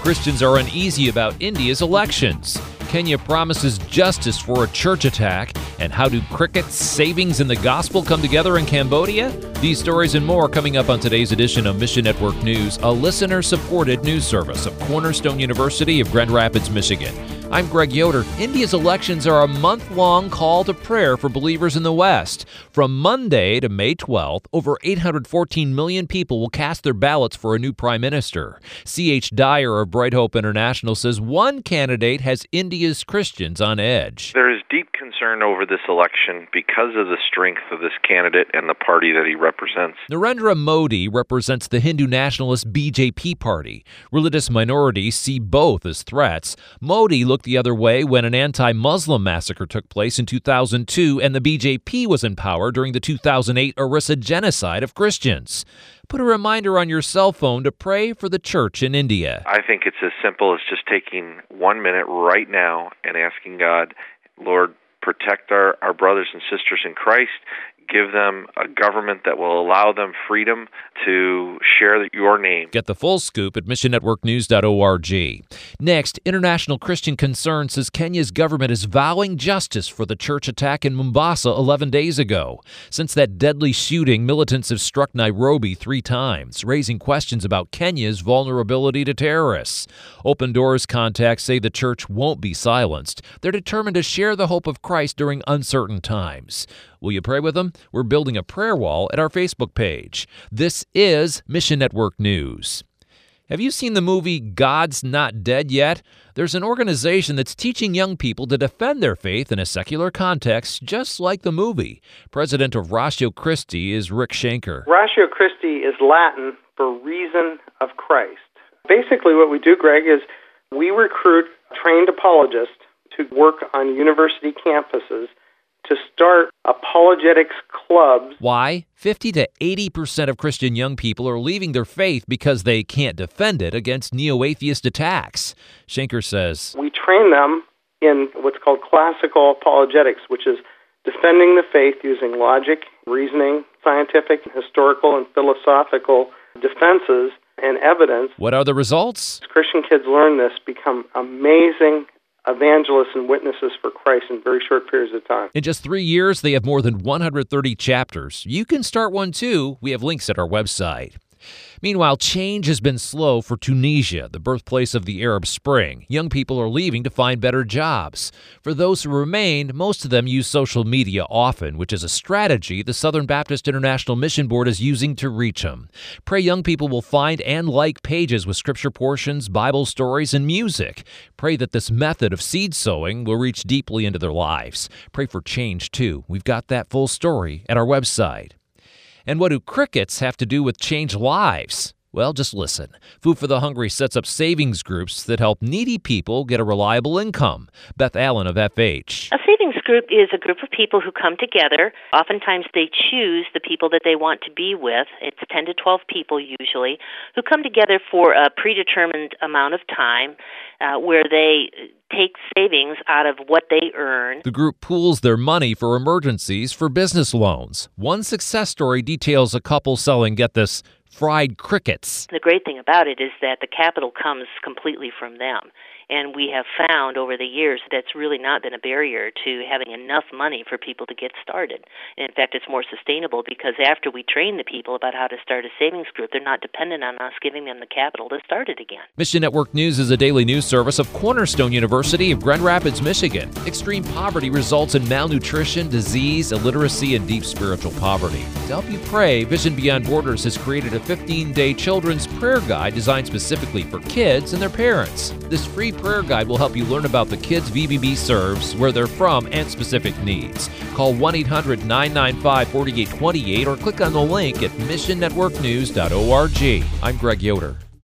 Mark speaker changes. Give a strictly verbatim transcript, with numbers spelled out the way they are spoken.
Speaker 1: Christians are uneasy about India's elections. Kenya promises justice for a church attack. And how do crickets, savings, and the gospel come together in Cambodia? These stories and more coming up on today's edition of Mission Network News, a listener-supported news service of Cornerstone University of Grand Rapids, Michigan. I'm Greg Yoder. India's elections are a month-long call to prayer for believers in the West. From Monday to May twelfth, over eight hundred fourteen million people will cast their ballots for a new prime minister. C H Dyer of Bright Hope International says one candidate has India's Christians on edge.
Speaker 2: There is deep concern over this election because of the strength of this candidate and the party that he represents.
Speaker 1: Narendra Modi represents the Hindu nationalist B J P party. Religious minorities see both as threats. Modi looked the other way when an anti-Muslim massacre took place in two thousand two and the B J P was in power during the two thousand eight Orissa genocide of Christians. Put a reminder on your cell phone to pray for the church in India.
Speaker 2: I think it's as simple as just taking one minute right now and asking God, Lord, protect our, our brothers and sisters in Christ. Give them a government that will allow them freedom to share your name.
Speaker 1: Get the full scoop at mission network news dot org. Next, International Christian Concern says Kenya's government is vowing justice for the church attack in Mombasa eleven days ago. Since that deadly shooting, militants have struck Nairobi three times, raising questions about Kenya's vulnerability to terrorists. Open Doors contacts say the church won't be silenced. They're determined to share the hope of Christ during uncertain times. Will you pray with them? We're building a prayer wall at our Facebook page. This is Mission Network News. Have you seen the movie God's Not Dead Yet? There's an organization that's teaching young people to defend their faith in a secular context, just like the movie. President of Ratio Christi is Rick Shanker.
Speaker 3: Ratio Christi is Latin for reason of Christ. Basically what we do, Greg, is we recruit trained apologists to work on university campuses to start apologetics clubs.
Speaker 1: Why? fifty to eighty percent of Christian young people are leaving their faith because they can't defend it against neo-atheist attacks. Shanker says,
Speaker 3: we train them in what's called classical apologetics, which is defending the faith using logic, reasoning, scientific, historical, and philosophical defenses and evidence.
Speaker 1: What are the results?
Speaker 3: As Christian kids learn this, become amazing evangelists and witnesses for Christ in very short periods of time.
Speaker 1: In just three years, they have more than one hundred thirty chapters. You can start one too. We have links at our website. Meanwhile, change has been slow for Tunisia, the birthplace of the Arab Spring. Young people are leaving to find better jobs. For those who remain, most of them use social media often, which is a strategy the Southern Baptist International Mission Board is using to reach them. Pray young people will find and like pages with scripture portions, Bible stories, and music. Pray that this method of seed sowing will reach deeply into their lives. Pray for change, too. We've got that full story at our website. And what do crickets have to do with changed lives? Well, just listen. Food for the Hungry sets up savings groups that help needy people get a reliable income. Beth Allen of F H.
Speaker 4: A savings group is a group of people who come together. Oftentimes they choose the people that they want to be with. It's ten to twelve people usually, who come together for a predetermined amount of time uh, where they take savings out of what they earn.
Speaker 1: The group pools their money for emergencies for business loans. One success story details a couple selling, get this, fried crickets.
Speaker 4: The great thing about it is that the capital comes completely from them. And we have found over the years that's really not been a barrier to having enough money for people to get started. And in fact, it's more sustainable because after we train the people about how to start a savings group, they're not dependent on us giving them the capital to start it again.
Speaker 1: Mission Network News is a daily news service of Cornerstone University of Grand Rapids, Michigan. Extreme poverty results in malnutrition, disease, illiteracy, and deep spiritual poverty. To help you pray, Vision Beyond Borders has created a fifteen-day children's prayer guide designed specifically for kids and their parents. This free prayer guide will help you learn about the kids V B B serves, where they're from, and specific needs. Call one eight hundred nine nine five four eight two eight or click on the link at mission network news dot org. I'm Greg Yoder.